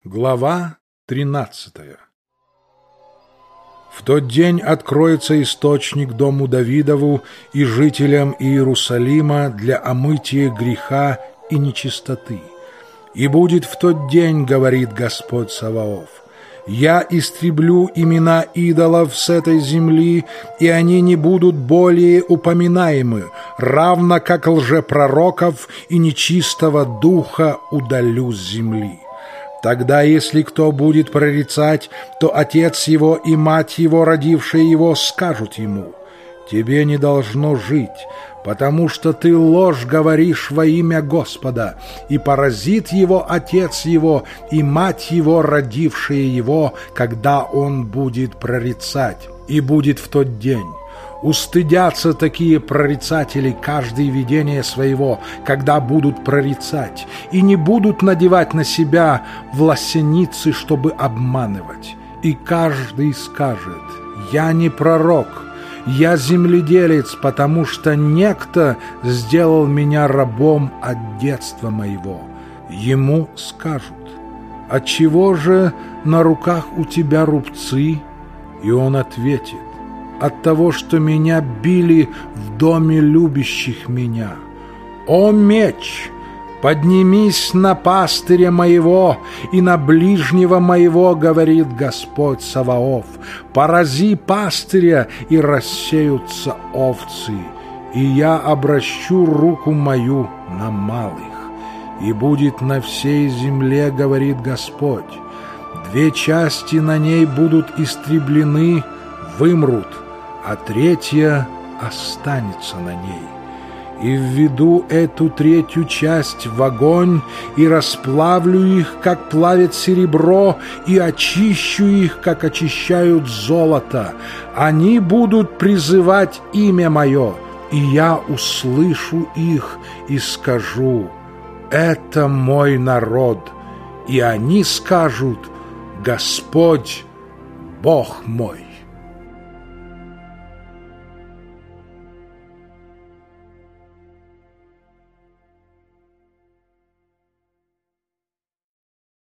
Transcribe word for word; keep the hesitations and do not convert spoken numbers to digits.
Глава тринадцатая. В тот день откроется источник дому Давидову и жителям Иерусалима для омытия греха и нечистоты. И будет в тот день, говорит Господь Саваоф, я истреблю имена идолов с этой земли, и они не будут более упоминаемы, равно как лжепророков и нечистого духа удалю с земли. Тогда, если кто будет прорицать, то отец его и мать его, родившие его, скажут ему: «Тебе не должно жить, потому что ты ложь говоришь во имя Господа, и поразит его отец его и мать его, родившие его, когда он будет прорицать, и будет в тот день». Устыдятся такие прорицатели каждое видение своего, когда будут прорицать, и не будут надевать на себя власеницы, чтобы обманывать. И каждый скажет: «Я не пророк, я земледелец, потому что некто сделал меня рабом от детства моего». Ему скажут: «Отчего же на руках у тебя рубцы?» И он ответит: «От того, что меня били в доме любящих меня». «О меч, поднимись на пастыря моего и на ближнего моего, говорит Господь Саваоф, порази пастыря, и рассеются овцы, и я обращу руку мою на малых. И будет на всей земле, говорит Господь, две части на ней будут истреблены, вымрут, а третья останется на ней. И введу эту третью часть в огонь, и расплавлю их, как плавят серебро, и очищу их, как очищают золото. Они будут призывать имя мое, и я услышу их и скажу: это мой народ. И они скажут: Господь, Бог мой.